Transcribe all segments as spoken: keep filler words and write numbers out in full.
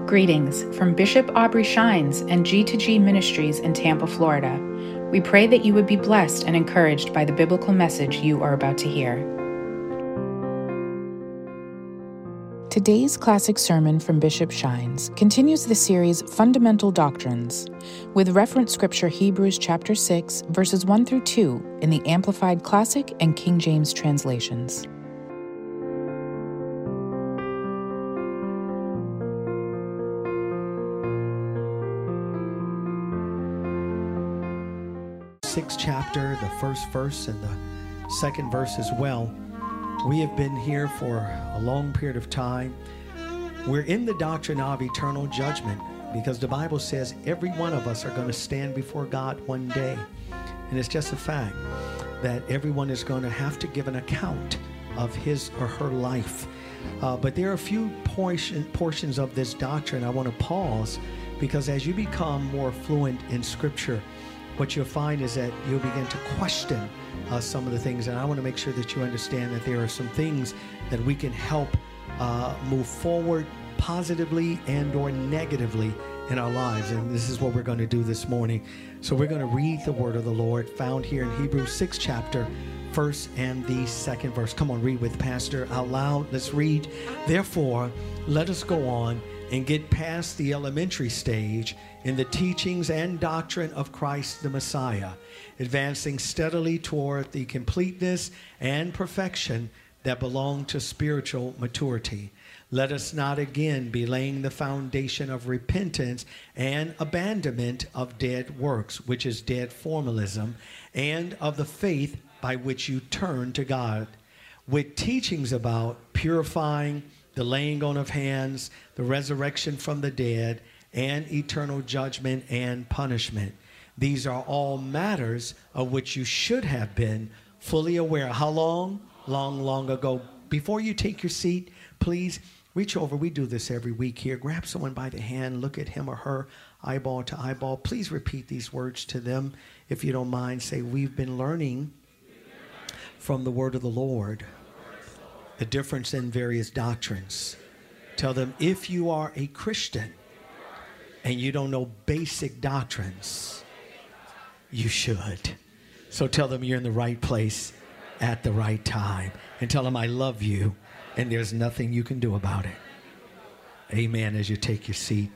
Greetings from Bishop Aubrey Shines and G two G Ministries in Tampa, Florida. We pray that you would be blessed and encouraged by the biblical message you are about to hear. Today's classic sermon from Bishop Shines continues the series Fundamental Doctrines, with reference scripture Hebrews chapter six, verses one through two in the Amplified Classic and King James translations. Sixth chapter, the first verse and the second verse as well. We have been here for a long period of time. We're in the doctrine of eternal judgment because the Bible says every one of us are going to stand before God one day. And it's just a fact that everyone is going to have to give an account of his or her life. Uh, but there are a few portion, portions of this doctrine I want to pause, because as you become more fluent in Scripture, what you'll find is that you'll begin to question uh, some of the things. And I want to make sure that you understand that there are some things that we can help uh, move forward positively and or negatively in our lives. And this is what we're going to do this morning. So we're going to read the word of the Lord found here in Hebrews sixth chapter, first and the second verse. Come on, read with Pastor out loud. Let's read. Therefore, let us go on and get past the elementary stage in the teachings and doctrine of Christ the Messiah, advancing steadily toward the completeness and perfection that belong to spiritual maturity. Let us not again be laying the foundation of repentance and abandonment of dead works, which is dead formalism, and of the faith by which you turn to God, with teachings about purifying, the laying on of hands, the resurrection from the dead, and eternal judgment and punishment. These are all matters of which you should have been fully aware. How long? Long, long ago. Before you take your seat, please reach over. We do this every week here. Grab someone by the hand, look at him or her eyeball to eyeball. Please repeat these words to them. If you don't mind, say, we've been learning from the word of the Lord the difference in various doctrines. Tell them, if you are a Christian and you don't know basic doctrines, you should. So tell them you're in the right place at the right time. And tell them I love you and there's nothing you can do about it. Amen. As you take your seat.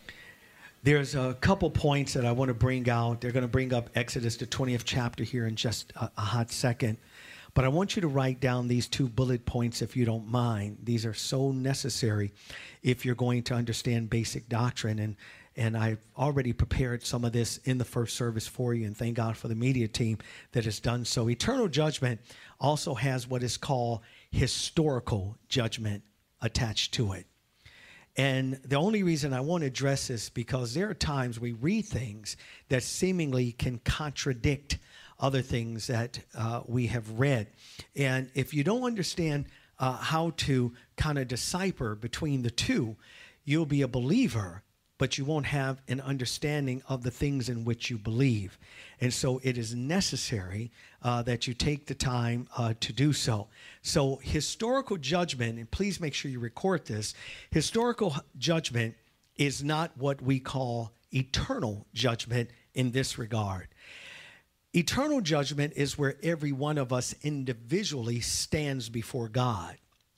There's a couple points that I want to bring out. They're going to bring up Exodus, the twentieth chapter here in just a, a hot second. But I want you to write down these two bullet points if you don't mind. These are so necessary if you're going to understand basic doctrine. And, and I've already prepared some of this in the first service for you, and thank God for the media team that has done so. Eternal judgment also has what is called historical judgment attached to it. And the only reason I want to address this because there are times we read things that seemingly can contradict other things that uh, we have read. And if you don't understand uh, how to kind of decipher between the two, you'll be a believer, but you won't have an understanding of the things in which you believe. And so it is necessary uh, that you take the time uh, to do so. So historical judgment, and please make sure you record this, historical judgment is not what we call eternal judgment in this regard. Eternal judgment is where every one of us individually stands before God.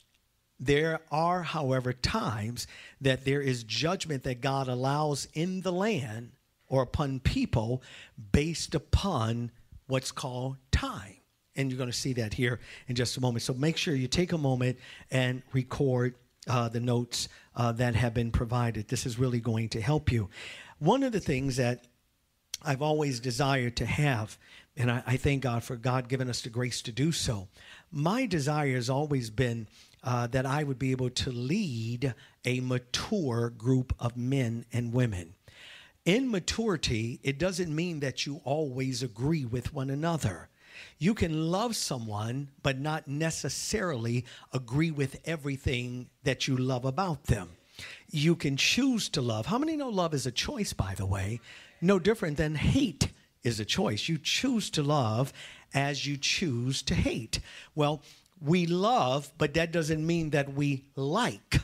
There are, however, times that there is judgment that God allows in the land or upon people based upon what's called time. And you're going to see that here in just a moment. So make sure you take a moment and record uh, the notes uh, that have been provided. This is really going to help you. One of the things that I've always desired to have, and I, I thank God for God giving us the grace to do so. My desire has always been uh, that I would be able to lead a mature group of men and women. In maturity, it doesn't mean that you always agree with one another. You can love someone, but not necessarily agree with everything that you love about them. You can choose to love. How many know love is a choice, by the way? No different than hate is a choice. You choose to love as you choose to hate. Well, we love, but that doesn't mean that we like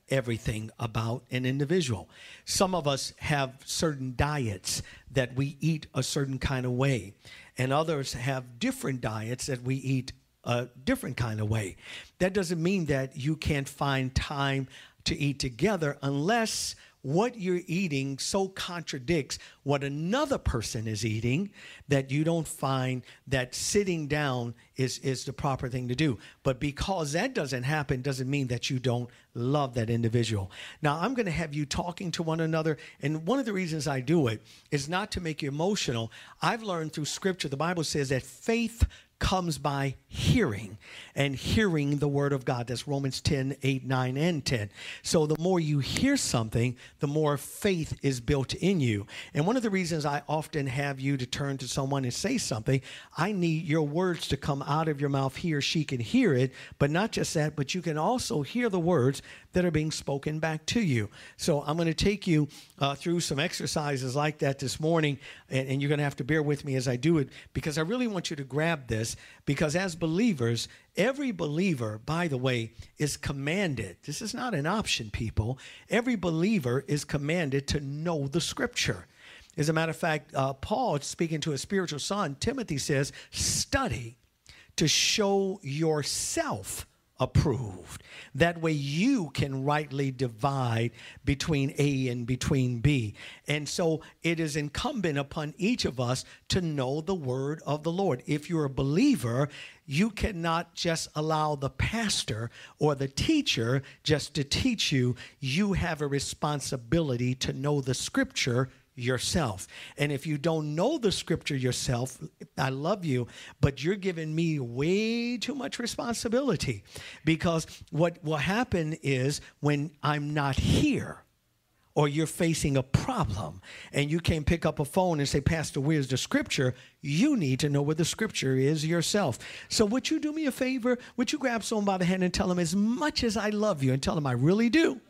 everything about an individual. Some of us have certain diets that we eat a certain kind of way, and others have different diets that we eat a different kind of way. That doesn't mean that you can't find time to eat together unless what you're eating so contradicts what another person is eating that you don't find that sitting down is, is the proper thing to do. But because that doesn't happen doesn't mean that you don't love that individual. Now, I'm going to have you talking to one another, and one of the reasons I do it is not to make you emotional. I've learned through Scripture, the Bible says that faith comes by hearing, and hearing the word of God. That's Romans ten, eight, nine, and ten. So the more you hear something, the more faith is built in you. And one of the reasons I often have you to turn to someone and say something, I need your words to come out of your mouth. He or she can hear it, but not just that, but you can also hear the words that are being spoken back to you. So I'm going to take you uh, through some exercises like that this morning, and, and you're going to have to bear with me as I do it, because I really want you to grab this, because as believers, every believer, by the way, is commanded. This is not an option, people. Every believer is commanded to know the Scripture. As a matter of fact, uh, Paul, speaking to his spiritual son, Timothy, says, study to show yourself approved. That way you can rightly divide between A and between B. And so it is incumbent upon each of us to know the word of the Lord. If you're a believer, you cannot just allow the pastor or the teacher just to teach you. You have a responsibility to know the Scripture yourself. And if you don't know the Scripture yourself, I love you, but you're giving me way too much responsibility, because what will happen is when I'm not here, or you're facing a problem and you can't pick up a phone and say, Pastor, where's the Scripture? You need to know where the Scripture is yourself. So would you do me a favor? Would you grab someone by the hand and tell them, as much as I love you, and tell them I really do.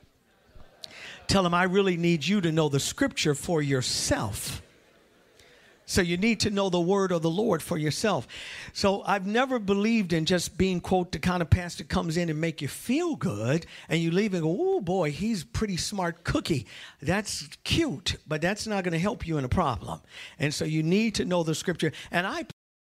Tell them I really need you to know the Scripture for yourself. So you need to know the word of the Lord for yourself. So I've never believed in just being, quote, the kind of pastor comes in and make you feel good, and you leave and go, oh boy, he's pretty smart cookie. That's cute, but that's not going to help you in a problem. And so you need to know the Scripture. And I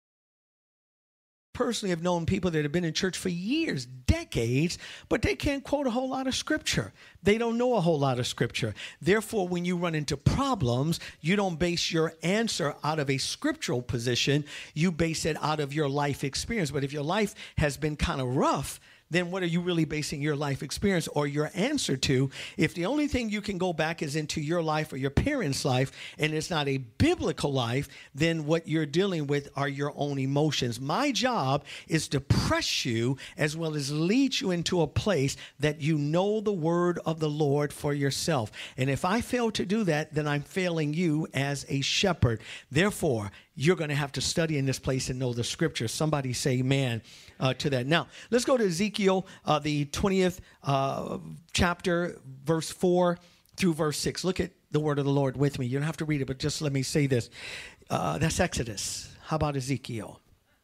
personally have known people that have been in church for years, decades, but they can't quote a whole lot of Scripture. They don't know a whole lot of Scripture. Therefore, when you run into problems, you don't base your answer out of a scriptural position. You base it out of your life experience. But if your life has been kind of rough, then what are you really basing your life experience or your answer to? If the only thing you can go back is into your life or your parents' life, and it's not a biblical life, then what you're dealing with are your own emotions. My job is to press you as well as lead you into a place that you know the word of the Lord for yourself. And if I fail to do that, then I'm failing you as a shepherd. Therefore, you're going to have to study in this place and know the Scripture. Somebody say amen uh, to that. Now, let's go to Ezekiel, uh, the twentieth uh, chapter, verse four through verse six. Look at the word of the Lord with me. You don't have to read it, but just let me say this. Uh, that's Exodus. How about Ezekiel?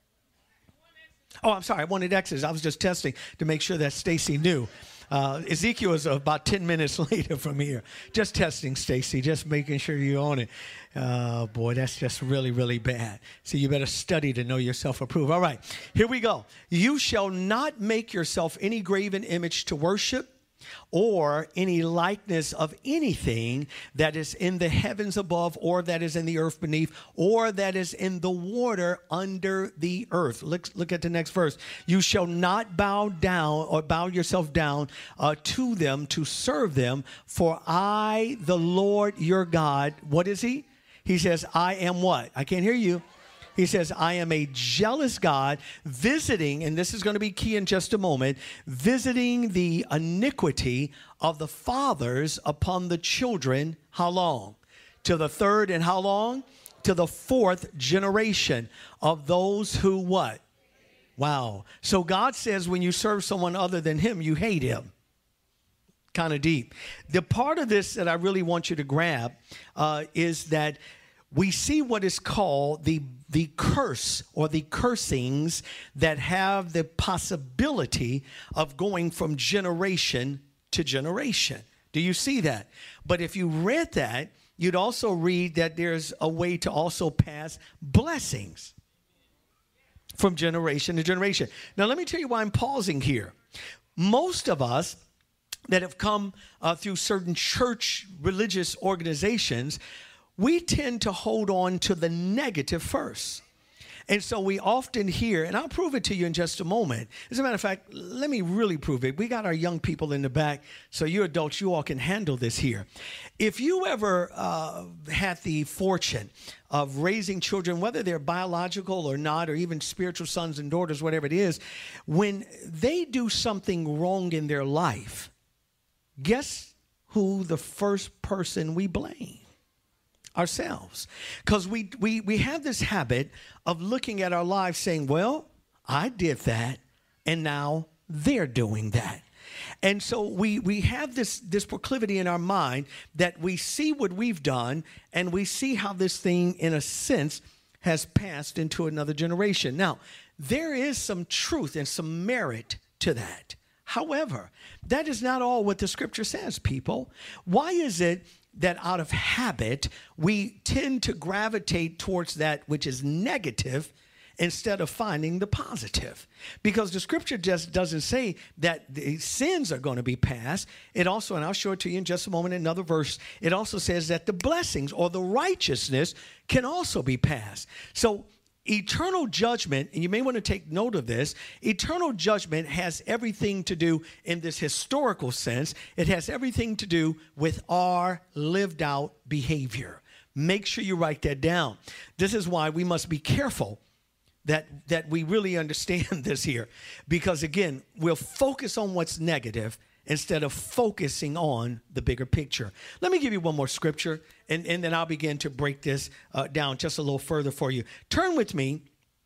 Oh, I'm sorry. I wanted Exodus. I was just testing to make sure that Stacy knew. Uh, Ezekiel is about ten minutes later from here. Just testing, Stacy, just making sure you own it. Oh, boy, that's just really, really bad. So you better study to know yourself approved. All right, here we go. You shall not make yourself any graven image to worship, or any likeness of anything that is in the heavens above, or that is in the earth beneath, or that is in the water under the earth. Look, look at the next verse. You shall not bow down or bow yourself down uh, to them to serve them, for I, the Lord your God, what is he? He says, I am what? I can't hear you. He says, I am a jealous God, visiting, and this is going to be key in just a moment, visiting the iniquity of the fathers upon the children. How long? To the third, and how long? To the fourth generation of those who what? Wow. So God says when you serve someone other than him, you hate him. Kind of deep. The part of this that I really want you to grab uh, is that we see what is called the, the curse or the cursings that have the possibility of going from generation to generation. Do you see that? But if you read that, you'd also read that there's a way to also pass blessings from generation to generation. Now, let me tell you why I'm pausing here. Most of us that have come uh, through certain church religious organizations, we tend to hold on to the negative first. And so we often hear, and I'll prove it to you in just a moment. As a matter of fact, let me really prove it. We got our young people in the back, so you adults, you all can handle this here. If you ever uh, had the fortune of raising children, whether they're biological or not, or even spiritual sons and daughters, whatever it is, when they do something wrong in their life, guess who the first person we blame? Ourselves. Because we, we, we have this habit of looking at our lives saying, well, I did that, and now they're doing that. And so we, we have this, this proclivity in our mind that we see what we've done, and we see how this thing, in a sense, has passed into another generation. Now, there is some truth and some merit to that. However, that is not all what the scripture says, people. Why is it that out of habit, we tend to gravitate towards that which is negative instead of finding the positive? Because the scripture just doesn't say that the sins are going to be passed. It also, and I'll show it to you in just a moment, in another verse, it also says that the blessings or the righteousness can also be passed. So eternal judgment, and you may want to take note of this, eternal judgment has everything to do, in this historical sense, it has everything to do with our lived out behavior. Make sure you write that down. This is why we must be careful that, that we really understand this here. Because again, we'll focus on what's negative instead of focusing on the bigger picture. Let me give you one more scripture, and, and then I'll begin to break this uh, down just a little further for you. Turn with me,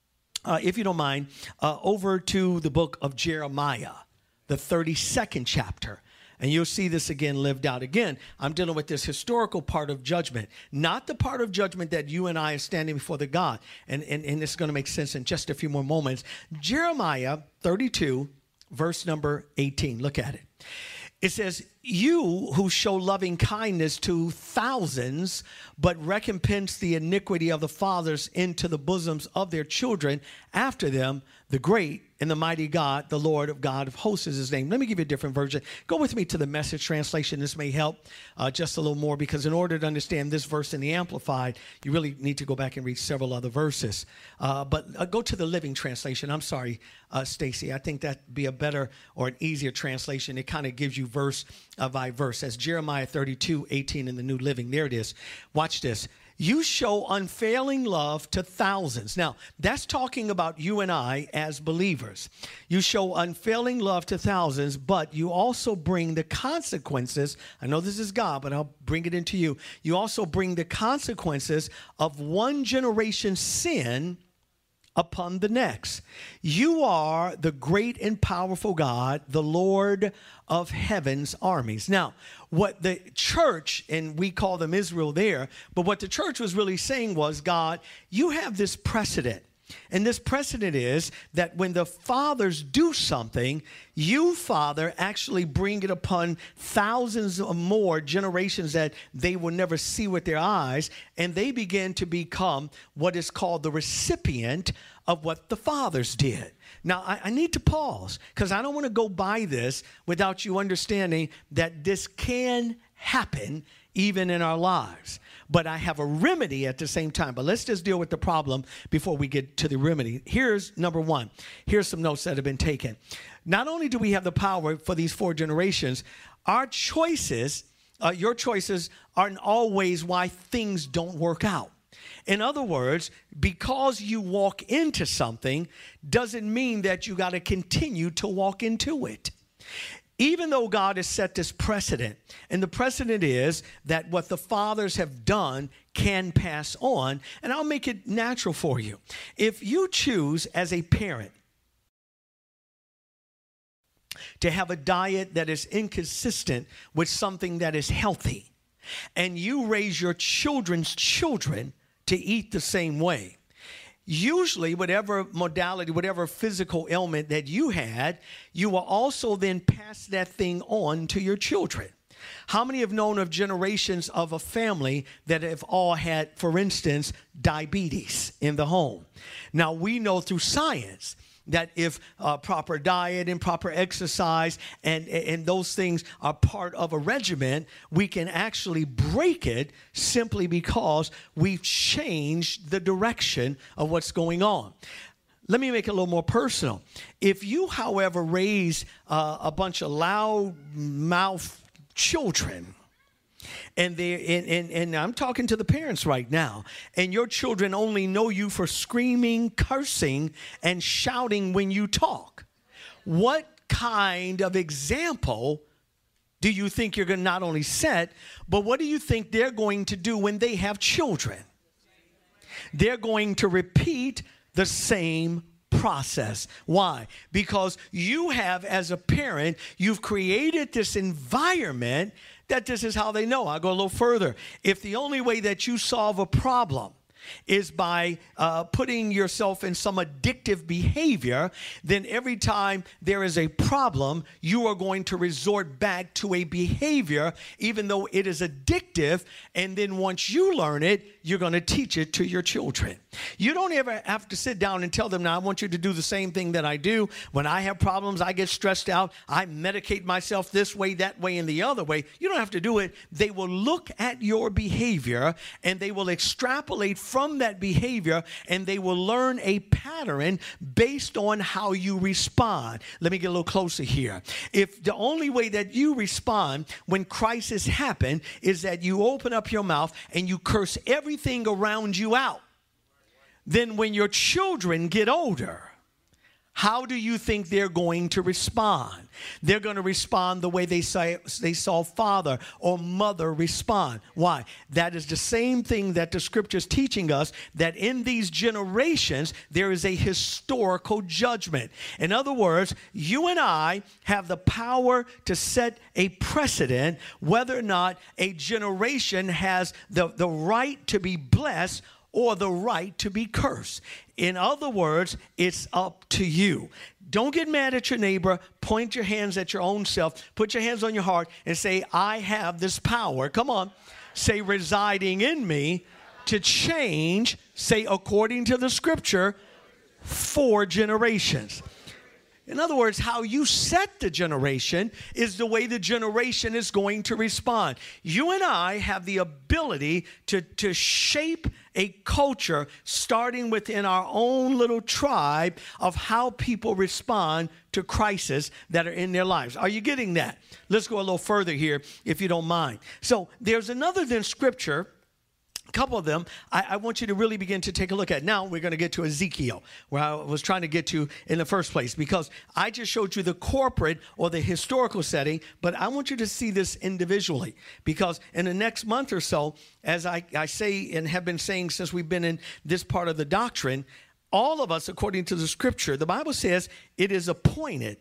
uh, if you don't mind, uh, over to the book of Jeremiah, the thirty-second chapter. And you'll see this again lived out. Again, I'm dealing with this historical part of judgment, not the part of judgment that you and I are standing before the God. And, and, and this is going to make sense in just a few more moments. Jeremiah thirty-two, verse number eighteen. Look at it. It says, you who show loving kindness to thousands, but recompense the iniquity of the fathers into the bosoms of their children after them, the great and the mighty God, the Lord of God of hosts is his name. Let me give you a different version. Go with me to the Message translation. This may help uh, just a little more, because in order to understand this verse in the Amplified, you really need to go back and read several other verses. Uh, but uh, go to the Living Translation. I'm sorry, uh, Stacy. I think that'd be a better or an easier translation. It kind of gives you verse uh, by verse. As Jeremiah thirty-two, eighteen in the New Living. There it is. Watch this. You show unfailing love to thousands. Now, that's talking about you and I as believers. You show unfailing love to thousands, but you also bring the consequences. I know this is God, but I'll bring it into you. You also bring the consequences of one generation's sin upon the next. You are the great and powerful God, the Lord of heaven's armies. Now, what the church, and we call them Israel there, but what the church was really saying was, God, you have this precedent. And this precedent is that when the fathers do something, you, Father, actually bring it upon thousands or more generations that they will never see with their eyes, and they begin to become what is called the recipient of what the fathers did. Now, I, I need to pause, because I don't want to go by this without you understanding that this can happen even in our lives. But I have a remedy at the same time. But let's just deal with the problem before we get to the remedy. Here's number one. Here's some notes that have been taken. Not only do we have the power for these four generations, our choices, uh, your choices aren't always why things don't work out. In other words, because you walk into something doesn't mean that you got to continue to walk into it. Even though God has set this precedent, and the precedent is that what the fathers have done can pass on, and I'll make it natural for you. If you choose as a parent to have a diet that is inconsistent with something that is healthy, and you raise your children's children to eat the same way, usually whatever modality, whatever physical ailment that you had, you will also then pass that thing on to your children. How many have known of generations of a family that have all had, for instance, diabetes in the home? Now, we know through science that if uh, proper diet and proper exercise and, and those things are part of a regimen, we can actually break it simply because we've changed the direction of what's going on. Let me make it a little more personal. If you, however, raise uh, a bunch of loud-mouthed children, and they and, and, and I'm talking to the parents right now, and your children only know you for screaming, cursing, and shouting when you talk, what kind of example do you think you're going to not only set, but what do you think they're going to do when they have children? They're going to repeat the same process. Why? Because you have, as a parent, you've created this environment that this is how they know. I'll go a little further. If the only way that you solve a problem is by uh, putting yourself in some addictive behavior, then every time there is a problem, you are going to resort back to a behavior, even though it is addictive. And then once you learn it, you're going to teach it to your children. You don't ever have to sit down and tell them, now, I want you to do the same thing that I do. When I have problems, I get stressed out. I medicate myself this way, that way, and the other way. You don't have to do it. They will look at your behavior and they will extrapolate from that behavior, and they will learn a pattern based on how you respond. Let me get a little closer here. If the only way that you respond when crisis happen is that you open up your mouth and you curse everything around you out, then when your children get older, how do you think they're going to respond? They're going to respond the way they say they saw father or mother respond. Why? That is the same thing that the scripture is teaching us, that in these generations, there is a historical judgment. In other words, you and I have the power to set a precedent whether or not a generation has the, the right to be blessed or the right to be cursed. In other words, it's up to you. Don't get mad at your neighbor. Point your hands at your own self. Put your hands on your heart and say, I have this power. Come on. Say, residing in me to change, say, according to the scripture, four generations. In other words, how you set the generation is the way the generation is going to respond. You and I have the ability to, to shape a culture starting within our own little tribe of how people respond to crises that are in their lives. Are you getting that? Let's go a little further here, if you don't mind. So there's another then scripture. A couple of them I, I want you to really begin to take a look at. Now we're going to get to Ezekiel, where I was trying to get to in the first place, because I just showed you the corporate or the historical setting, but I want you to see this individually, because in the next month or so, as I, I say and have been saying since we've been in this part of the doctrine, all of us, according to the scripture, the Bible says it is appointed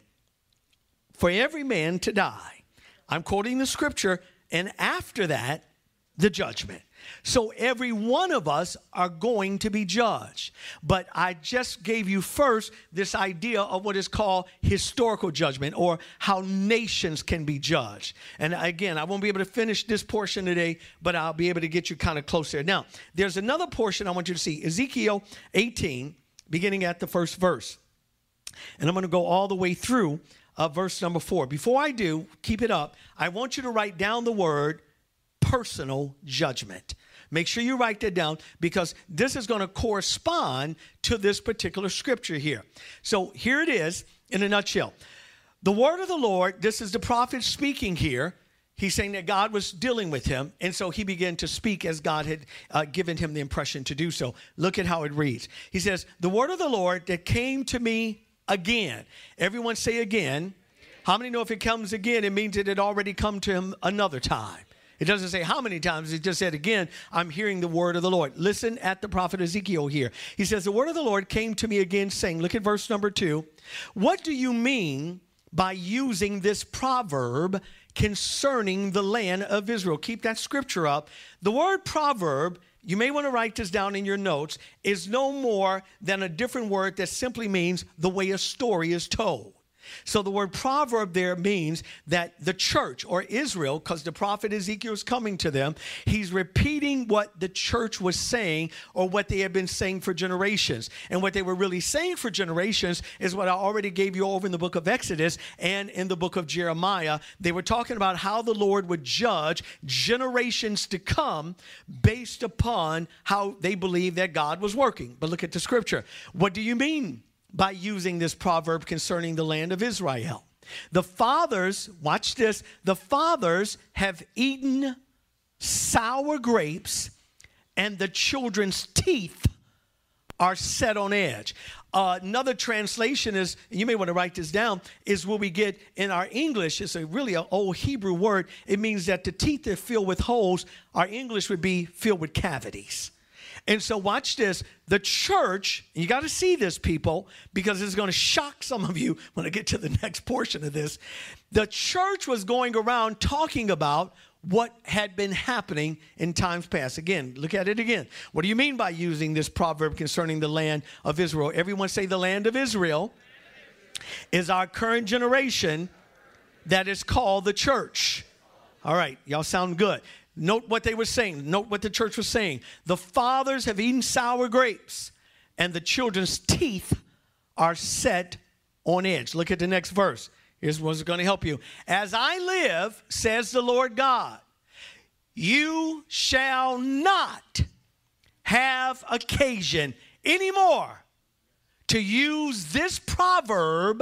for every man to die. I'm quoting the scripture, and after that, the judgment. So every one of us are going to be judged. But I just gave you first this idea of what is called historical judgment, or how nations can be judged. And again, I won't be able to finish this portion today, but I'll be able to get you kind of close there. Now, there's another portion I want you to see. Ezekiel eighteen, beginning at the first verse. And I'm going to go all the way through uh, verse number four. Before I do, keep it up. I want you to write down the word personal judgment. Make sure you write that down, because this is going to correspond to this particular scripture here. So here it is in a nutshell. The word of the Lord, this is the prophet speaking here. He's saying that God was dealing with him, and so he began to speak as God had uh, given him the impression to do so. Look at how it reads. He says, the word of the Lord that came to me again. Everyone say again. How many know if it comes again, it means it had already come to him another time? It doesn't say how many times. It just said, again, I'm hearing the word of the Lord. Listen at the prophet Ezekiel here. He says, the word of the Lord came to me again, saying, look at verse number two. What do you mean by using this proverb concerning the land of Israel? Keep that scripture up. The word proverb you may want to write this down in your notes, is no more than a different word that simply means the way a story is told. So the word proverb there means that the church or Israel, because the prophet Ezekiel is coming to them, he's repeating what the church was saying or what they had been saying for generations. And what they were really saying for generations is what I already gave you over in the book of Exodus and in the book of Jeremiah. They were talking about how the Lord would judge generations to come based upon how they believed that God was working. But look at the scripture. What do you mean by using this proverb concerning the land of Israel? The fathers, watch this, the fathers have eaten sour grapes, and the children's teeth are set on edge. Uh, another translation is, you may want to write this down, is what we get in our English. It's a really an old Hebrew word. It means that the teeth are filled with holes. Our English would be filled with cavities. And so watch this. The church, you got to see this, people, because it's going to shock some of you when I get to the next portion of this. The church was going around talking about what had been happening in times past. Again, look at it again. What do you mean by using this proverb concerning the land of Israel? Everyone say the land of Israel is our current generation that is called the church. All right, y'all sound good. Note what they were saying. Note what the church was saying. The fathers have eaten sour grapes, and the children's teeth are set on edge. Look at the next verse. Here's what's going to help you. As I live, says the Lord God, you shall not have occasion anymore to use this proverb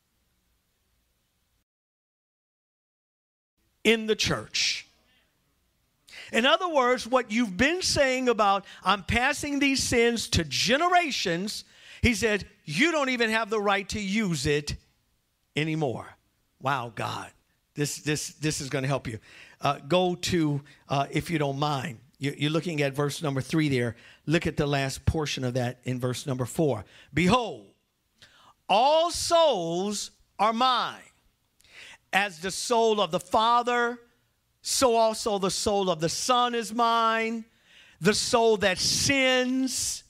in the church. In other words, what you've been saying about, I'm passing these sins to generations, he said, you don't even have the right to use it anymore. Wow, God, this, this, this is going to help you. Uh, go to, uh, if you don't mind, you, you're looking at verse number three there. Look at the last portion of that in verse number four. Behold, all souls are mine. As the soul of the Father, so also the soul of the Son is mine. The soul that sins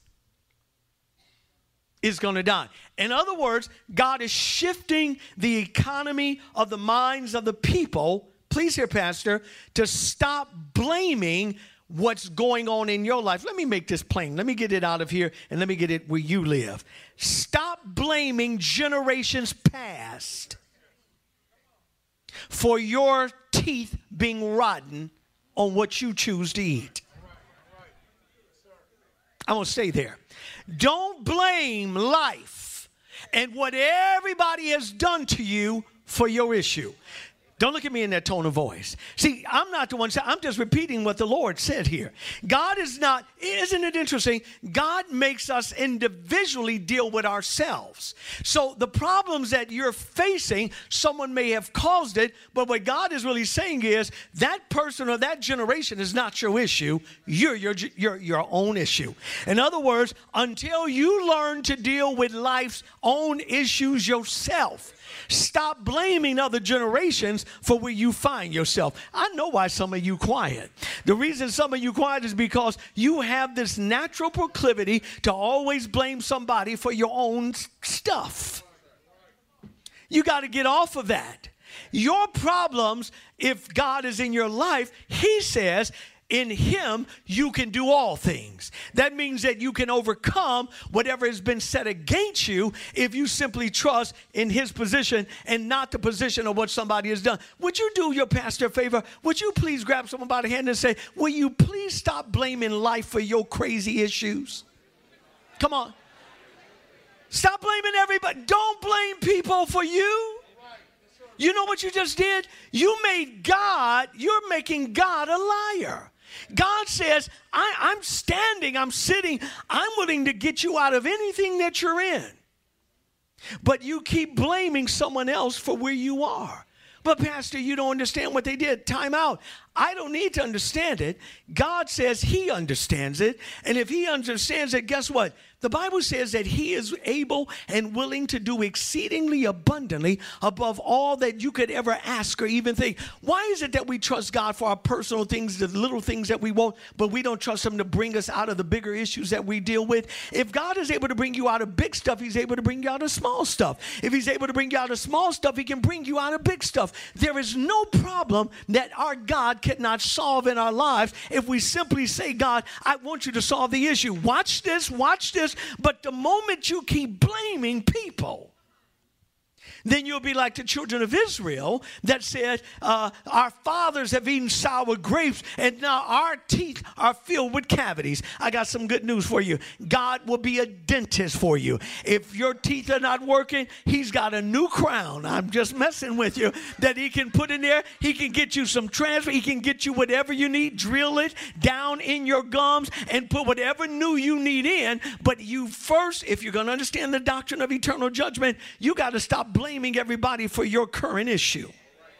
is going to die. In other words, God is shifting the economy of the minds of the people, please hear, Pastor, to stop blaming what's going on in your life. Let me make this plain. Let me get it out of here and let me get it where you live. Stop blaming generations past for your teeth being rotten on what you choose to eat. I'm going to stay there. Don't blame life and what everybody has done to you for your issue. Don't look at me in that tone of voice. See, I'm not the one saying, I'm just repeating what the Lord said here. God is not, isn't it interesting? God makes us individually deal with ourselves. So the problems that you're facing, someone may have caused it, but what God is really saying is that person or that generation is not your issue. You're your, your, your own issue. In other words, until you learn to deal with life's own issues yourself, stop blaming other generations for where you find yourself. I know why some of you quiet. The reason some of you quiet is because you have this natural proclivity to always blame somebody for your own stuff. You got to get off of that. Your problems, if God is in your life, he says, in him, you can do all things. That means that you can overcome whatever has been set against you if you simply trust in his position and not the position of what somebody has done. Would you do your pastor a favor? Would you please grab someone by the hand and say, will you please stop blaming life for your crazy issues? Come on. Stop blaming everybody. Don't blame people for you. You know what you just did? You made God, you're making God a liar. God says, I, I'm standing, I'm sitting, I'm willing to get you out of anything that you're in. But you keep blaming someone else for where you are. But Pastor, you don't understand what they did. Time out. I don't need to understand it. God says he understands it. And if he understands it, guess what? The Bible says that he is able and willing to do exceedingly abundantly above all that you could ever ask or even think. Why is it that we trust God for our personal things, the little things that we want, but we don't trust him to bring us out of the bigger issues that we deal with? If God is able to bring you out of big stuff, he's able to bring you out of small stuff. If he's able to bring you out of small stuff, he can bring you out of big stuff. There is no problem that our God cannot solve in our lives if we simply say, God, I want you to solve the issue. Watch this, watch this. But the moment you keep blaming people, then you'll be like the children of Israel that said, uh, our fathers have eaten sour grapes and now our teeth are filled with cavities. I got some good news for you. God will be a dentist for you. If your teeth are not working, he's got a new crown. I'm just messing with you that he can put in there. He can get you some transfer. He can get you whatever you need, drill it down in your gums and put whatever new you need in. But you first, if you're going to understand the doctrine of eternal judgment, you got to stop blaming everybody for your current issue.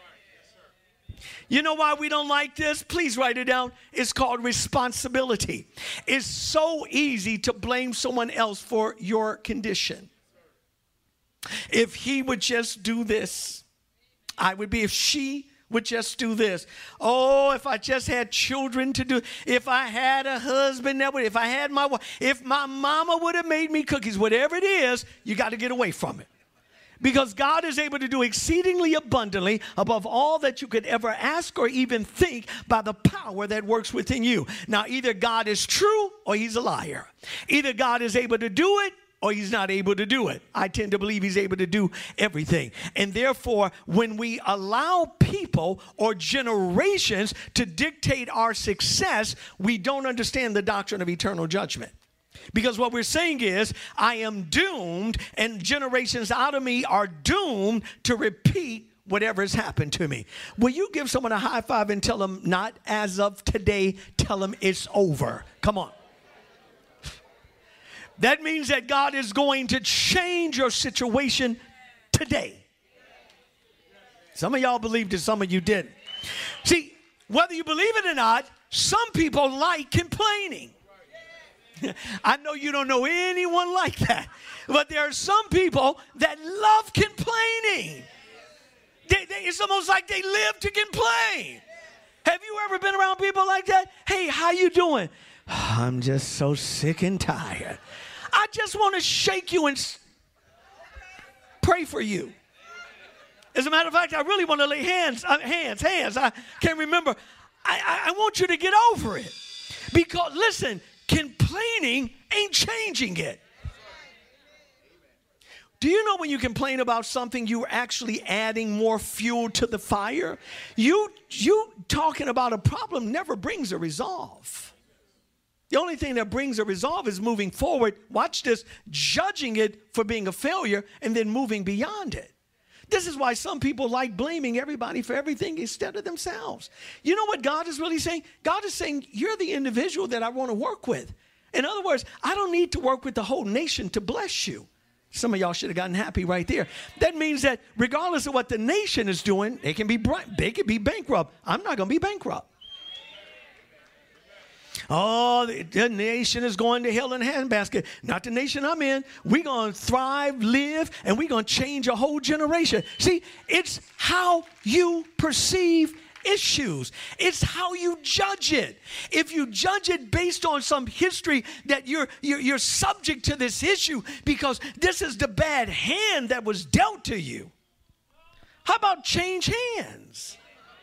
You know why we don't like this? Please write it down. It's called responsibility. It's so easy to blame someone else for your condition. If he would just do this, I would be. If she would just do this. Oh, if I just had children to do, if I had a husband that would, if I had my wife, if my mama would have made me cookies, whatever it is, you got to get away from it. Because God is able to do exceedingly abundantly above all that you could ever ask or even think by the power that works within you. Now, either God is true or he's a liar. Either God is able to do it or he's not able to do it. I tend to believe he's able to do everything. And therefore, when we allow people or generations to dictate our success, we don't understand the doctrine of eternal judgment. Because what we're saying is, I am doomed, and generations out of me are doomed to repeat whatever has happened to me. Will you give someone a high five and tell them, not as of today, tell them it's over? Come on. That means that God is going to change your situation today. Some of y'all believed it, some of you didn't. See, whether you believe it or not, some people like complaining. I know you don't know anyone like that, but there are some people that love complaining. They, they, it's almost like they live to complain. Have you ever been around people like that? Hey, how you doing? I'm just so sick and tired. I just want to shake you and s- pray for you. As a matter of fact, I really want to lay hands, uh, hands, hands. I can't remember. I, I, I want you to get over it. Because, listen, complaining ain't changing it. Do you know when you complain about something, you're actually adding more fuel to the fire? You, you talking about a problem never brings a resolve. The only thing that brings a resolve is moving forward. Watch this, judging it for being a failure and then moving beyond it. This is why some people like blaming everybody for everything instead of themselves. You know what God is really saying? God is saying, you're the individual that I want to work with. In other words, I don't need to work with the whole nation to bless you. Some of y'all should have gotten happy right there. That means that regardless of what the nation is doing, they can be, they can be bankrupt. I'm not going to be bankrupt. Oh, the, the nation is going to hell in a handbasket. Not the nation I'm in. We're going to thrive, live, and we're going to change a whole generation. See, it's how you perceive issues. It's how you judge it. If you judge it based on some history that you're, you're, you're subject to this issue because this is the bad hand that was dealt to you. How about change hands?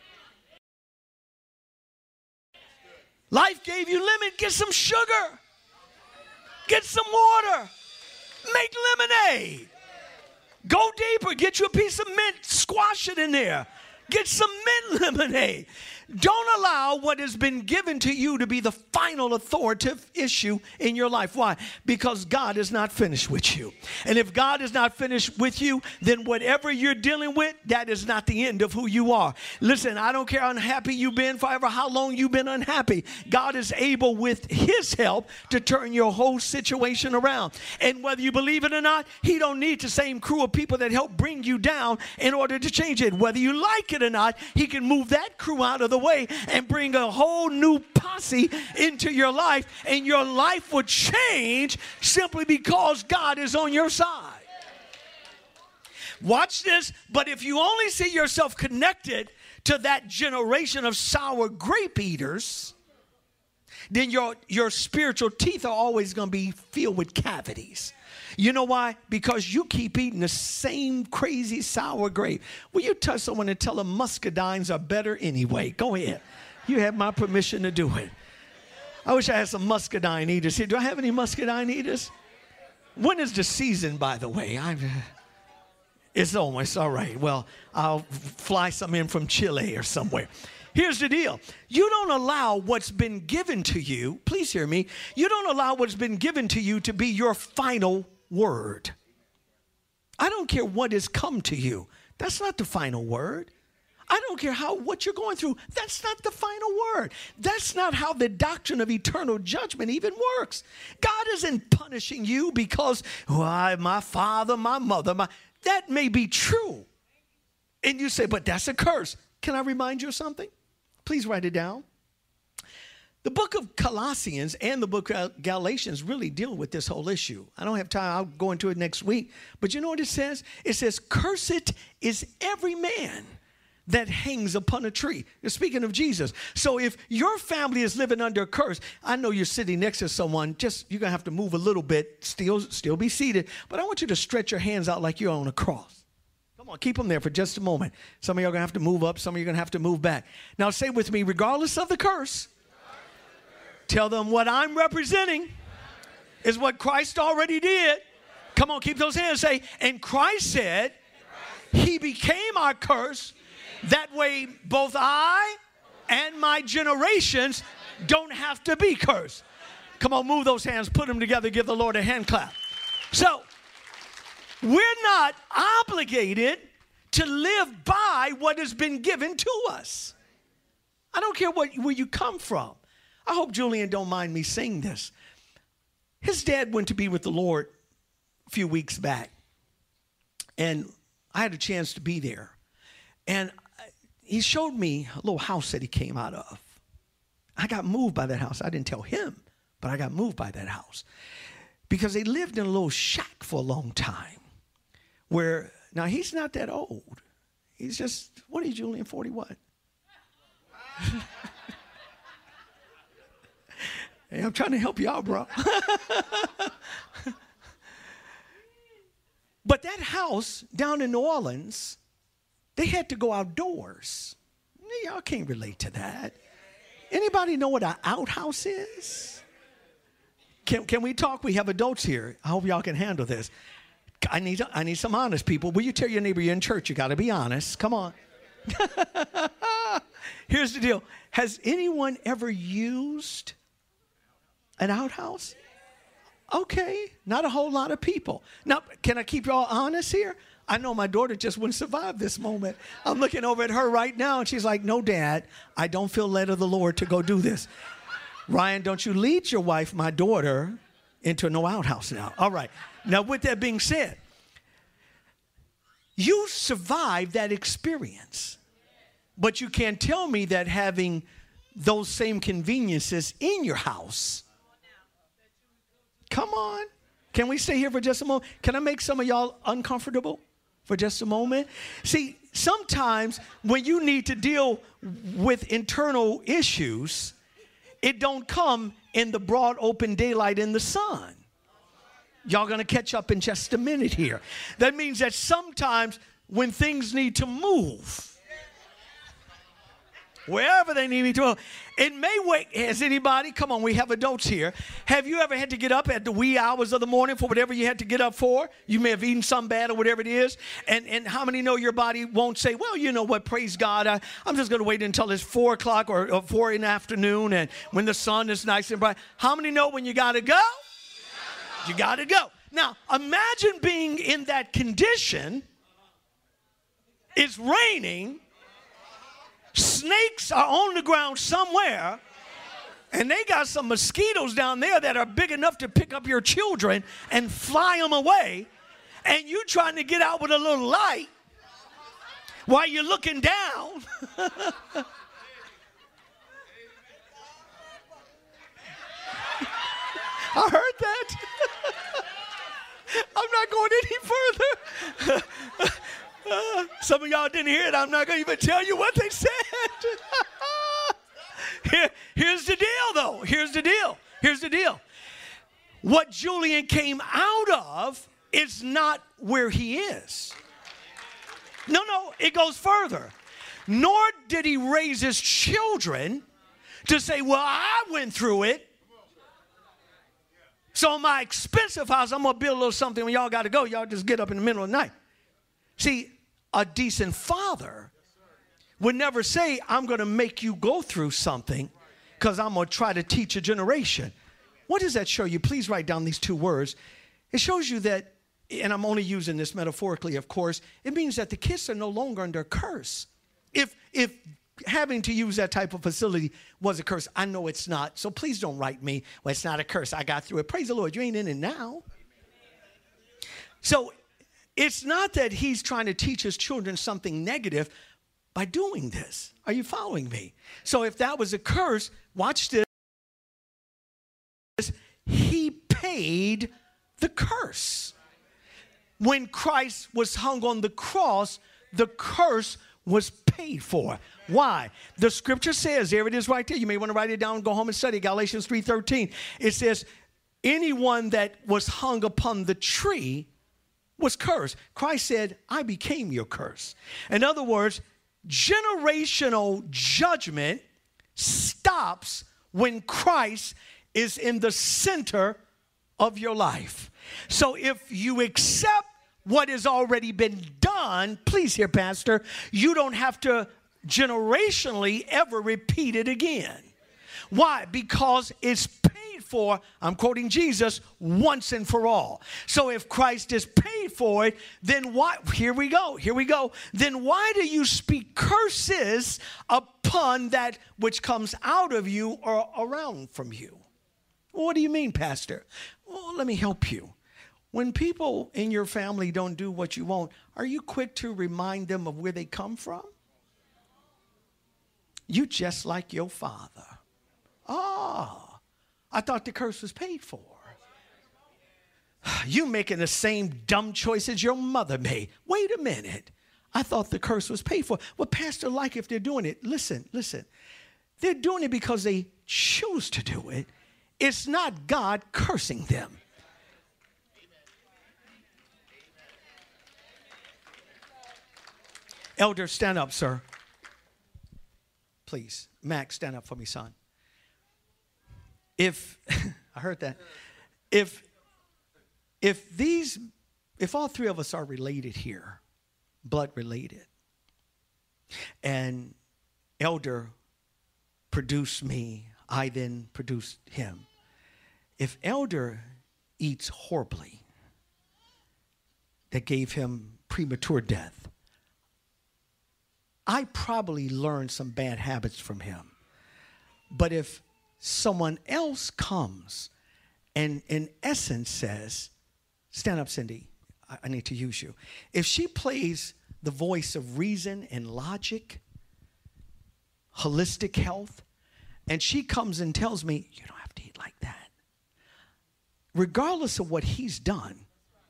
Life gave you lemon, get some sugar. Get some water. Make lemonade. Go deeper, get you a piece of mint, squash it in there. Get some mint lemonade. Don't allow what has been given to you to be the final authoritative issue in your life. Why? Because God is not finished with you. And if God is not finished with you, then whatever you're dealing with, that is not the end of who you are. Listen, I don't care how unhappy you've been, forever how long you've been unhappy. God is able with his help to turn your whole situation around. And whether you believe it or not, he don't need the same crew of people that help bring you down in order to change it. Whether you like it or not, he can move that crew out of the the way and bring a whole new posse into your life, and your life would change simply because God is on your side. Watch this. But if you only see yourself connected to that generation of sour grape eaters, then your, your spiritual teeth are always going to be filled with cavities. You know why? Because you keep eating the same crazy sour grape. Will you touch someone and tell them muscadines are better anyway? Go ahead. You have my permission to do it. I wish I had some muscadine eaters here. Do I have any muscadine eaters? When is the season, by the way? I'm, it's almost all right. Well, I'll fly some in from Chile or somewhere. Here's the deal. You don't allow what's been given to you, please hear me, you don't allow what's been given to you to be your final word. I don't care what has come to you. That's not the final word. I don't care how what you're going through. That's not the final word. That's not how the doctrine of eternal judgment even works. God isn't punishing you because, why, well, my father, my mother, my, that may be true. And you say, but that's a curse. Can I remind you of something? Please write it down. The book of Colossians and the book of Galatians really deal with this whole issue. I don't have time. I'll go into it next week. But you know what it says? It says, cursed is every man that hangs upon a tree. You're speaking of Jesus. So if your family is living under a curse, I know you're sitting next to someone, just you're going to have to move a little bit, still, still be seated. But I want you to stretch your hands out like you're on a cross. Come on, keep them there for just a moment. Some of you are going to have to move up. Some of you are going to have to move back. Now say with me, regardless of the curse, tell them what I'm representing is what Christ already did. Come on, keep those hands. Say, and Christ said he became our curse. That way both I and my generations don't have to be cursed. Come on, move those hands. Put them together. Give the Lord a hand clap. So we're not obligated to live by what has been given to us. I don't care what, where you come from. I hope Julian don't mind me saying this. His dad went to be with the Lord a few weeks back, and I had a chance to be there. And he showed me a little house that he came out of. I got moved by that house. I didn't tell him, but I got moved by that house because they lived in a little shack for a long time where, now he's not that old. He's just, what are you, Julian, forty-one? Hey, I'm trying to help you out, bro. But that house down in New Orleans, they had to go outdoors. Y'all can't relate to that. Anybody know what an outhouse is? Can, can we talk? We have adults here. I hope y'all can handle this. I need, I need some honest people. Will you tell your neighbor you're in church? You got to be honest. Come on. Here's the deal. Has anyone ever used an outhouse? Okay, not a whole lot of people. Now, can I keep y'all honest here? I know my daughter just wouldn't survive this moment. I'm looking over at her right now, and she's like, no, Dad, I don't feel led of the Lord to go do this. Ryan, don't you lead your wife, my daughter, into no outhouse now. All right. Now, with that being said, you survived that experience, but you can't tell me that having those same conveniences in your house. Come on. Can we stay here for just a moment? Can I make some of y'all uncomfortable for just a moment? See, sometimes when you need to deal with internal issues, it don't come in the broad open daylight in the sun. Y'all going to catch up in just a minute here. That means that sometimes when things need to move, wherever they need me to move, it may wait. Has anybody, come on, we have adults here. Have you ever had to get up at the wee hours of the morning for whatever you had to get up for? You may have eaten something bad or whatever it is. And, and how many know your body won't say, well, you know what, praise God, I, I'm just going to wait until it's four o'clock or, or four in the afternoon and when the sun is nice and bright. How many know when you got to go? You got to go. Now, imagine being in that condition. It's raining. Snakes are on the ground somewhere, and they got some mosquitoes down there that are big enough to pick up your children and fly them away, and you trying to get out with a little light while you're looking down. I heard that. I'm not going any further. Uh, some of y'all didn't hear it. I'm not going to even tell you what they said. Here, here's the deal, though. Here's the deal. Here's the deal. What Julian came out of is not where he is. No, no, it goes further. Nor did he raise his children to say, well, I went through it. So my expensive house, I'm going to build a little something when y'all got to go. Y'all just get up in the middle of the night. See, a decent father would never say, I'm going to make you go through something because I'm going to try to teach a generation. What does that show you? Please write down these two words. It shows you that, and I'm only using this metaphorically, of course, it means that the kids are no longer under a curse. If, if having to use that type of facility was a curse, I know it's not. So please don't write me, well, it's not a curse. I got through it. Praise the Lord. You ain't in it now. So it's not that he's trying to teach his children something negative by doing this. Are you following me? So if that was a curse, watch this. He paid the curse. When Christ was hung on the cross, the curse was paid for. Why? The scripture says, there it is right there. You may want to write it down and go home and study Galatians three thirteen. It says, anyone that was hung upon the tree was cursed. Christ said, I became your curse. In other words, generational judgment stops when Christ is in the center of your life. So if you accept what has already been done, please hear, Pastor, you don't have to generationally ever repeat it again. Why? Because it's paid for, I'm quoting Jesus, once and for all. So if Christ is paid for it, then why, here we go, here we go. Then why do you speak curses upon that which comes out of you or around from you? What do you mean, Pastor? Well, let me help you. When people in your family don't do what you want, are you quick to remind them of where they come from? You just like your father. Ah, I thought the curse was paid for. You making the same dumb choices your mother made. Wait a minute. I thought the curse was paid for. Well, Pastor, like if they're doing it, listen, listen. They're doing it because they choose to do it. It's not God cursing them. Elder, stand up, sir. Please. Max, stand up for me, son. If, I heard that. If, if these, if all three of us are related here, blood related, and Elder produced me, I then produced him. If Elder eats horribly, that gave him premature death, I probably learned some bad habits from him. But if someone else comes and in essence says, stand up, Cindy, I, I need to use you. If she plays the voice of reason and logic, holistic health, and she comes and tells me, you don't have to eat like that. Regardless of what he's done.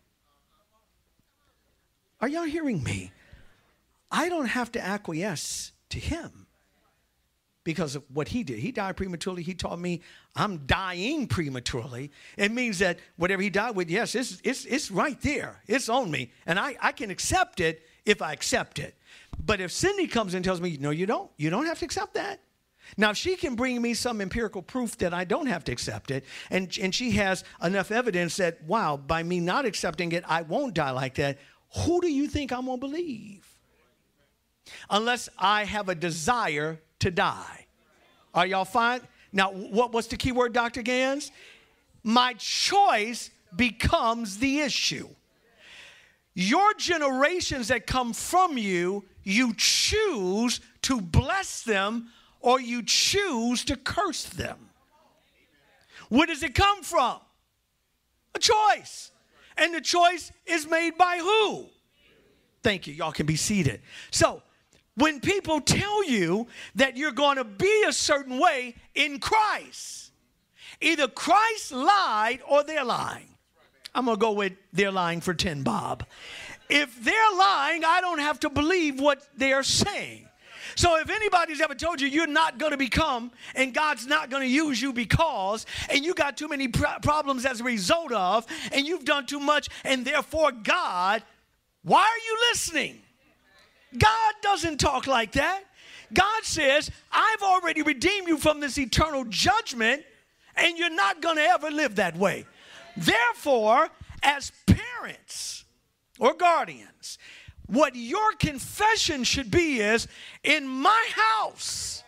Are y'all hearing me? I don't have to acquiesce to him because of what he did. He died prematurely. He taught me I'm dying prematurely. It means that whatever he died with, yes, it's, it's, it's right there. It's on me. And I, I can accept it if I accept it. But if Cindy comes and tells me, no, you don't. You don't have to accept that. Now, if she can bring me some empirical proof that I don't have to accept it, and, and she has enough evidence that, wow, by me not accepting it, I won't die like that, who do you think I'm going to believe? Unless I have a desire to die. Are y'all fine? Now, what, what's the key word, Doctor Gans? My choice becomes the issue. Your generations that come from you, you choose to bless them or you choose to curse them. Where does it come from? A choice. And the choice is made by who? Thank you. Y'all can be seated. So, when people tell you that you're going to be a certain way in Christ, Either Christ lied or they're lying. I'm going to go with they're lying for ten bob. If they're lying, I don't have to believe what they're saying. So if anybody's ever told you you're not going to become and God's not going to use you because, and you got too many pro- problems as a result of, and you've done too much, and therefore God, why are you listening? God doesn't talk like that. God says, I've already redeemed you from this eternal judgment, and you're not going to ever live that way. Therefore, as parents or guardians, what your confession should be is, in my house,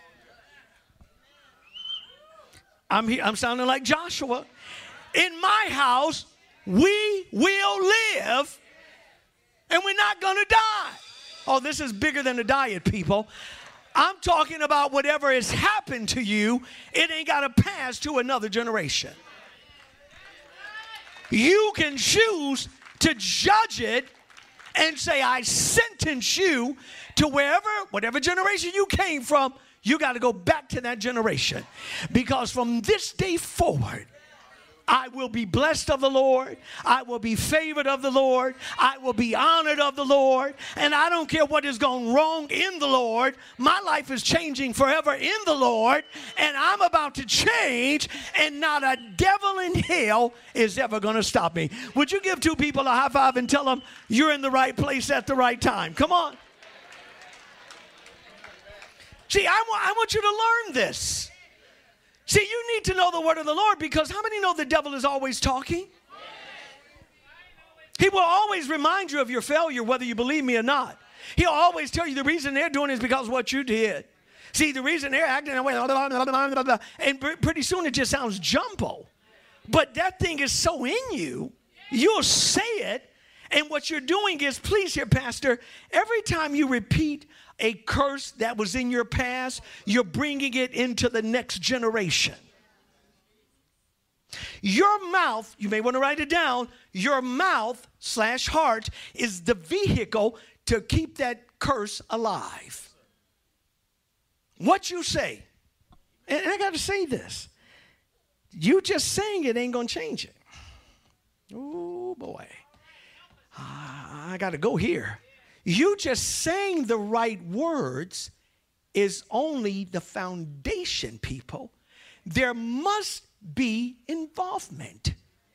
I'm here, I'm sounding like Joshua, in my house, we will live, and we're not going to die. Oh, this is bigger than a diet, people. I'm talking about whatever has happened to you, it ain't got to pass to another generation. You can choose to judge it and say, I sentence you to wherever, whatever generation you came from, you got to go back to that generation. Because from this day forward, I will be blessed of the Lord. I will be favored of the Lord. I will be honored of the Lord. And I don't care what has gone wrong in the Lord. My life is changing forever in the Lord. And I'm about to change. And not a devil in hell is ever going to stop me. Would you give two people a high five and tell them you're in the right place at the right time? Come on. See, I, wa- I want you to learn this. See, you need to know the word of the Lord, because how many know the devil is always talking? He will always remind you of your failure, whether you believe me or not. He'll always tell you the reason they're doing it is because of what you did. See, the reason they're acting that way, blah, blah, blah, blah, blah, blah, and pretty soon it just sounds jumbo. But that thing is so in you, you'll say it, and what you're doing is, please hear, Pastor, every time you repeat a curse that was in your past, you're bringing it into the next generation. Your mouth, you may want to write it down, your mouth slash heart is the vehicle to keep that curse alive. What you say, and I got to say this, you just saying it ain't going to change it. Oh, boy. I got to go here. You just saying the right words is only the foundation, people. There must be involvement.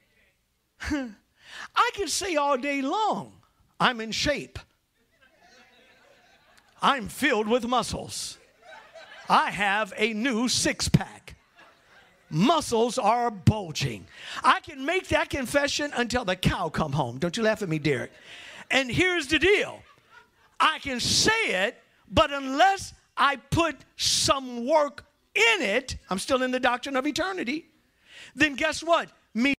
I can say all day long, I'm in shape. I'm filled with muscles. I have a new six-pack. Muscles are bulging. I can make that confession until the cow come home. Don't you laugh at me, Derek. And here's the deal. I can say it, but unless I put some work in it, I'm still in the doctrine of eternity, then guess what? Me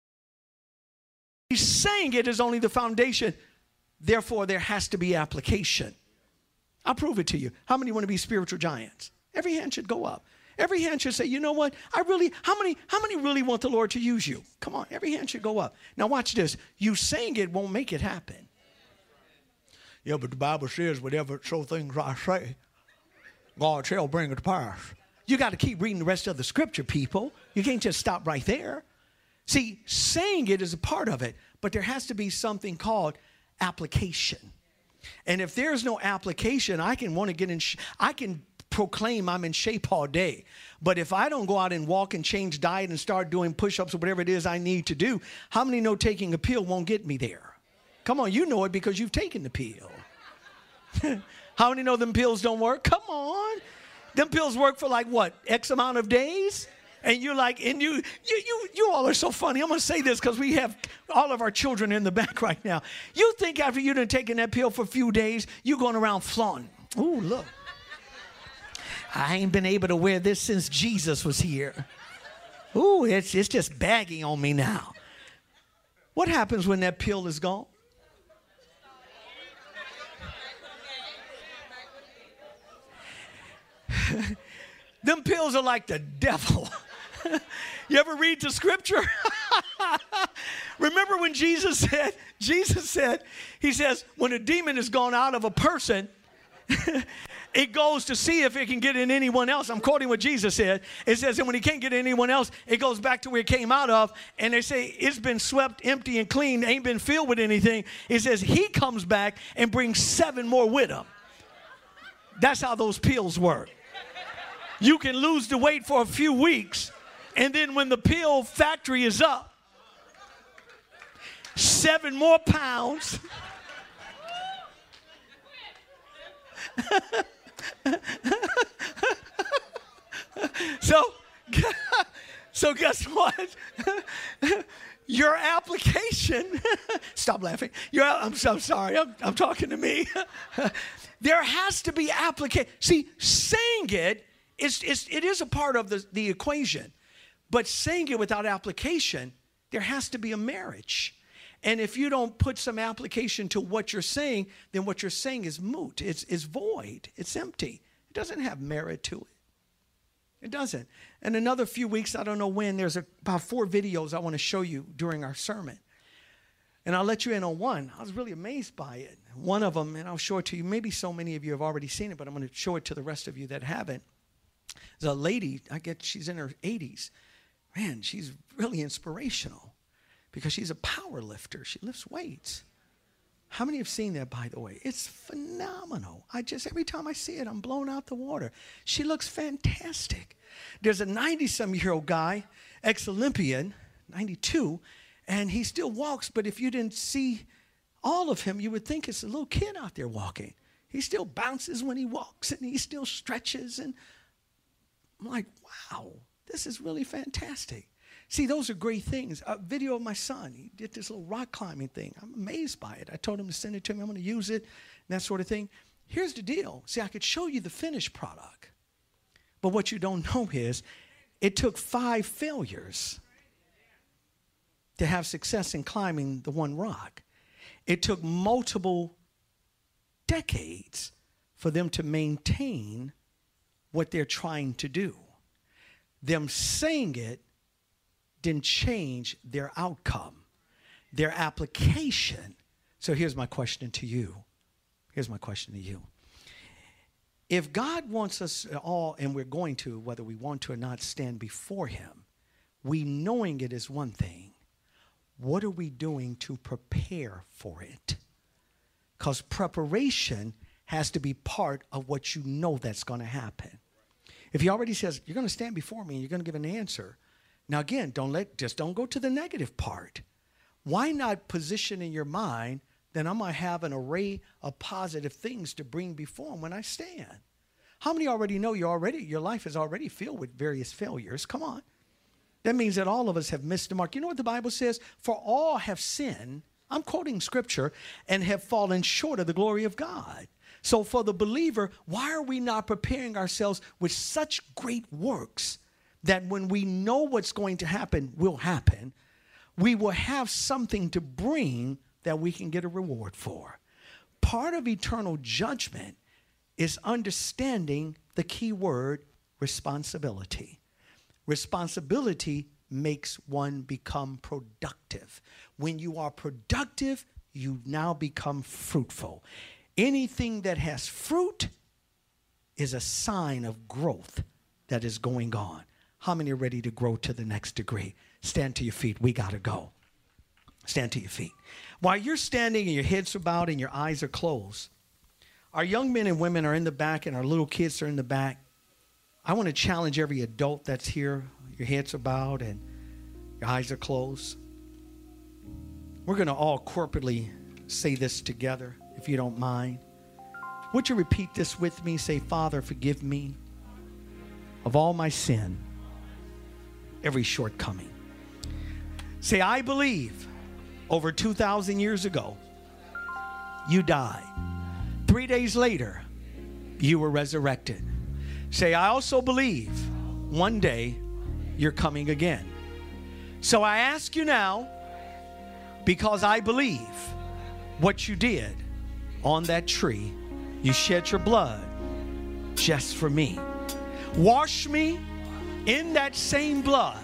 saying it is only the foundation. Therefore, there has to be application. I'll prove it to you. How many want to be spiritual giants? Every hand should go up. Every hand should say, you know what? I really, how many, how many really want the Lord to use you? Come on, every hand should go up. Now watch this. You saying it won't make it happen. Yeah, but the Bible says, whatever so things I say, God shall bring it to pass. You got to keep reading the rest of the scripture, people. You can't just stop right there. See, saying it is a part of it, but there has to be something called application. And if there's no application, I can want to get in, sh- I can proclaim I'm in shape all day. But if I don't go out and walk and change diet and start doing push-ups or whatever it is I need to do, how many know taking a pill won't get me there? Come on, you know it because you've taken the pill. How many know them pills don't work? Come on. Them pills work for like what? X amount of days? And you're like, and you, you, you, you all are so funny. I'm going to say this because we have all of our children in the back right now. You think after you've done taken that pill for a few days, you're going around flaunting. Ooh, look. I ain't been able to wear this since Jesus was here. Ooh, it's, it's just baggy on me now. What happens when that pill is gone? Them pills are like the devil. You ever read the scripture? Remember when Jesus said, Jesus said, he says, when a demon has gone out of a person it goes to see if it can get in anyone else. I'm quoting what Jesus said. It says, and when he can't get in anyone else, it goes back to where it came out of. And they say, it's been swept empty and clean, ain't been filled with anything. It says, he comes back and brings seven more with him. That's how those pills work. You can lose the weight for a few weeks, and then when the pill factory is up, seven more pounds. so, so guess what? Your application, stop laughing. Your, I'm so sorry, I'm, I'm talking to me. There has to be application. See, saying it is, is, it is a part of the, the equation. But saying it without application, there has to be a marriage. And if you don't put some application to what you're saying, then what you're saying is moot. It's, it's void. It's empty. It doesn't have merit to it. It doesn't. In another few weeks, I don't know when, there's a, about four videos I want to show you during our sermon. And I'll let you in on one. I was really amazed by it. One of them, and I'll show it to you. Maybe so many of you have already seen it, but I'm going to show it to the rest of you that haven't. There's a lady, I guess she's in her eighties. Man, she's really inspirational because she's a power lifter. She lifts weights. How many have seen that, by the way? It's phenomenal. I just, every time I see it, I'm blown out the water. She looks fantastic. There's a ninety-some-year-old guy, ex-Olympian, ninety-two, and he still walks, but if you didn't see all of him, you would think it's a little kid out there walking. He still bounces when he walks, and he still stretches, and I'm like, wow, this is really fantastic. See, those are great things. A video of my son, he did this little rock climbing thing. I'm amazed by it. I told him to send it to me. I'm going to use it, and that sort of thing. Here's the deal. See, I could show you the finished product, but what you don't know is it took five failures to have success in climbing the one rock. It took multiple decades for them to maintain what they're trying to do. Them saying it didn't change their outcome, their application. So here's my question to you. Here's my question to you. If God wants us all, and we're going to, whether we want to or not, stand before him, we knowing it is one thing. What are we doing to prepare for it? Because preparation has to be part of what you know that's going to happen. If he already says, you're going to stand before me and you're going to give an answer. Now, again, don't let, just don't go to the negative part. Why not position in your mind that I'm going to have an array of positive things to bring before him when I stand? How many already know you already, your life is already filled with various failures? Come on. That means that all of us have missed the mark. You know what the Bible says? For all have sinned, I'm quoting scripture, and have fallen short of the glory of God. So for the believer, why are we not preparing ourselves with such great works that when we know what's going to happen will happen, we will have something to bring that we can get a reward for? Part of eternal judgment is understanding the key word, responsibility. Responsibility makes one become productive. When you are productive, you now become fruitful. Anything that has fruit is a sign of growth that is going on. How many are ready to grow to the next degree? Stand to your feet. We got to go. Stand to your feet. While you're standing and your heads are bowed and your eyes are closed, our young men and women are in the back and our little kids are in the back. I want to challenge every adult that's here. Your heads are bowed and your eyes are closed. We're going to all corporately say this together, if you don't mind. Would you repeat this with me? Say, Father, forgive me of all my sin, every shortcoming. Say, I believe over two thousand years ago, you died. Three days later, you were resurrected. Say, I also believe one day you're coming again. So I ask you now, because I believe what you did on that tree, you shed your blood just for me. Wash me in that same blood,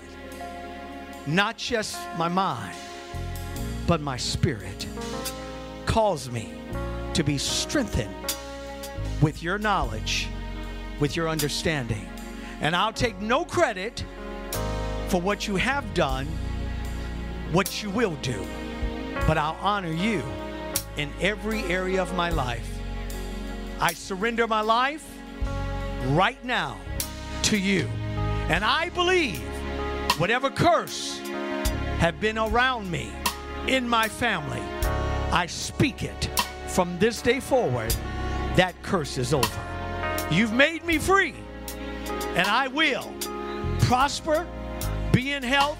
not just my mind, but my spirit. Cause me to be strengthened with your knowledge, with your understanding. And I'll take no credit for what you have done, what you will do, but I'll honor you in every area of my life. I surrender my life right now to you. And I believe whatever curse have been around me, in my family, I speak it from this day forward. That curse is over. You've made me free, and I will prosper, be in health,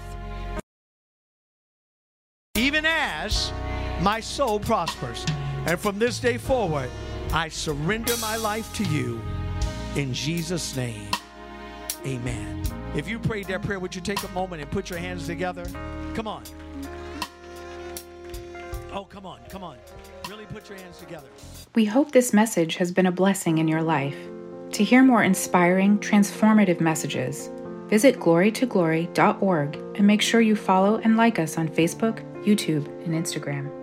even as my soul prospers. And from this day forward, I surrender my life to you in Jesus' name. Amen. If you prayed that prayer, would you take a moment and put your hands together? Come on. Oh, come on, come on. Really put your hands together. We hope this message has been a blessing in your life. To hear more inspiring, transformative messages, visit glory to glory dot org and make sure you follow and like us on Facebook, YouTube, and Instagram.